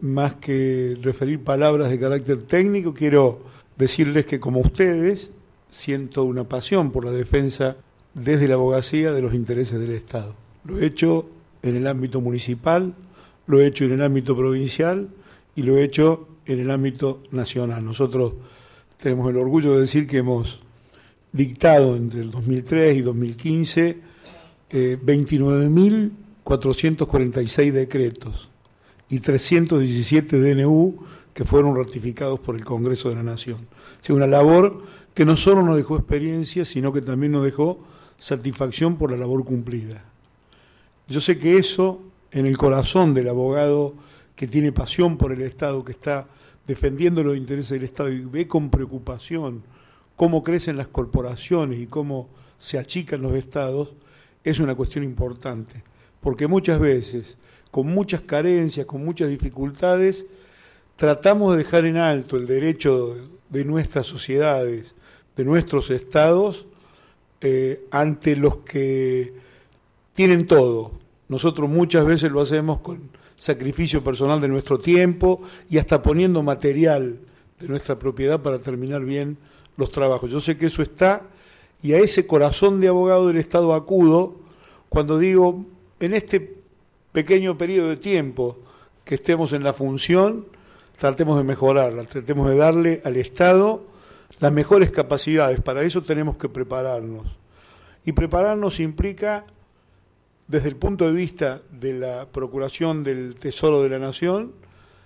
más que referir palabras de carácter técnico, quiero decirles que como ustedes siento una pasión por la defensa desde la abogacía de los intereses del Estado. Lo he hecho en el ámbito municipal, lo he hecho en el ámbito provincial y lo he hecho en el ámbito nacional. Nosotros tenemos el orgullo de decir que hemos dictado entre el 2003 y 2015 29.446 decretos y 317 DNU que fueron ratificados por el Congreso de la Nación. O sea, una labor que no solo nos dejó experiencia, sino que también nos dejó satisfacción por la labor cumplida. Yo sé que eso, en el corazón del abogado que tiene pasión por el Estado, que está defendiendo los intereses del Estado y ve con preocupación cómo crecen las corporaciones y cómo se achican los estados, es una cuestión importante, porque muchas veces, con muchas carencias, con muchas dificultades, tratamos de dejar en alto el derecho de nuestras sociedades, de nuestros estados, ante los que tienen todo. Nosotros muchas veces lo hacemos con sacrificio personal de nuestro tiempo y hasta poniendo material de nuestra propiedad para terminar bien los trabajos. Yo sé que eso está, y a ese corazón de abogado del Estado acudo cuando digo, en este pequeño periodo de tiempo que estemos en la función, tratemos de mejorarla, tratemos de darle al Estado las mejores capacidades. Para eso tenemos que prepararnos. Y prepararnos implica, desde el punto de vista de la Procuración del Tesoro de la Nación,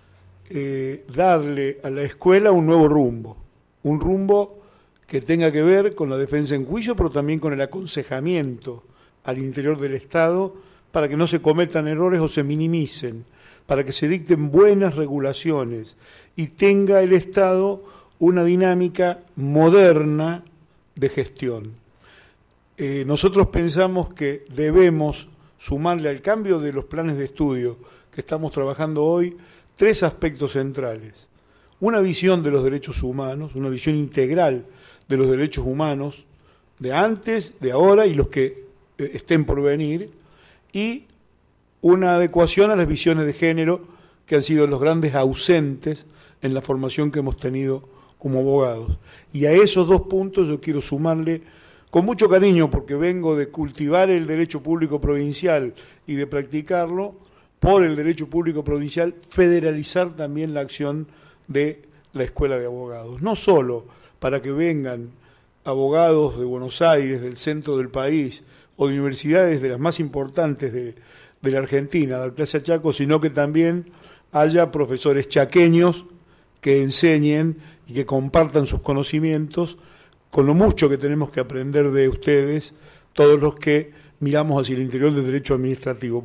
darle a la escuela un nuevo rumbo, un rumbo que tenga que ver con la defensa en juicio, pero también con el aconsejamiento al interior del Estado para que no se cometan errores o se minimicen, para que se dicten buenas regulaciones y tenga el Estado una dinámica moderna de gestión. Nosotros pensamos que debemos sumarle al cambio de los planes de estudio que estamos trabajando hoy 3 aspectos centrales. Una visión de los derechos humanos, una visión integral de los derechos humanos, de antes, de ahora y los que estén por venir, y una adecuación a las visiones de género que han sido los grandes ausentes en la formación que hemos tenido como abogados. Y a esos 2 puntos yo quiero sumarle, con mucho cariño, porque vengo de cultivar el derecho público provincial y de practicarlo, por el derecho público provincial, federalizar también la acción de la Escuela de Abogados. No solo para que vengan abogados de Buenos Aires, del centro del país, o de universidades de las más importantes de la Argentina, de la clase Chaco, sino que también haya profesores chaqueños que enseñen y que compartan sus conocimientos, con lo mucho que tenemos que aprender de ustedes, todos los que miramos hacia el interior del derecho administrativo.